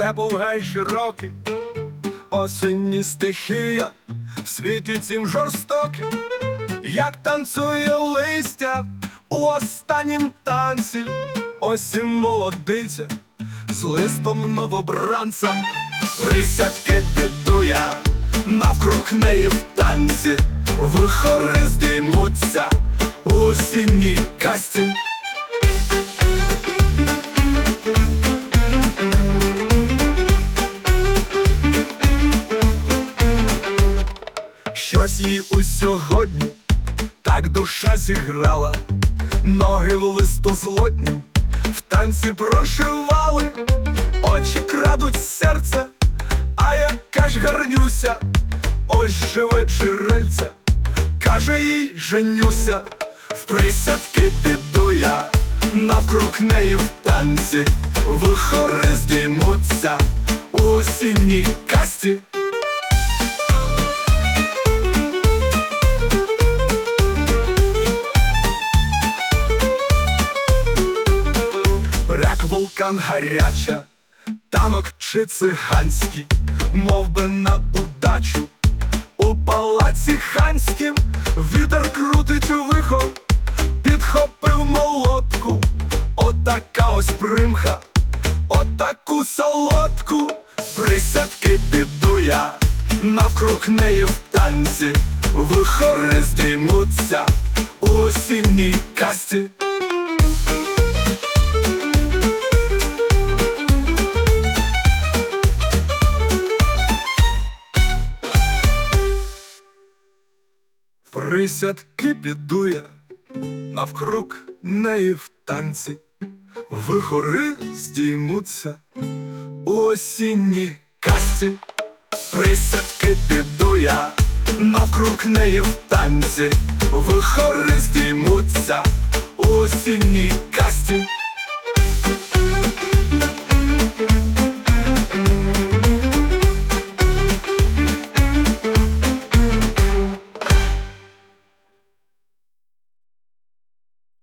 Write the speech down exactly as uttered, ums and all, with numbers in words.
степу гай широкий, осінні стихія, в світі цім жорстоким, як танцює листя у останнім танці, осінь молодиця з листом новобранця. Присядки піду я, навкруг неї в танці, вихори здіймуться у осінній казці. Щось їй у сьогодні так душа зіграла, ноги в листу злотні в танці прошивали, очі крадуть серце, а яка ж гарнюся, ось живе джерельце, каже їй женюся. В присядки піду я, навкруг неї в танці, вихори здіймуться у осінній казці. Рак, вулкан гаряча, танок чи циганський, мов би на удачу у палаці ханськім. Вітер крутить у вихор, підхопив молотку, отака ось примха, отаку солодку. Присядки піду я, навкруг неї в танці, вихори здіймуться у осінній казці. Присядки піду я, навкруг неї в танці, вихори здіймуться у осінній казці. Присядки піду я, навкруг неї в танці, вихори здіймуться у осінній казці.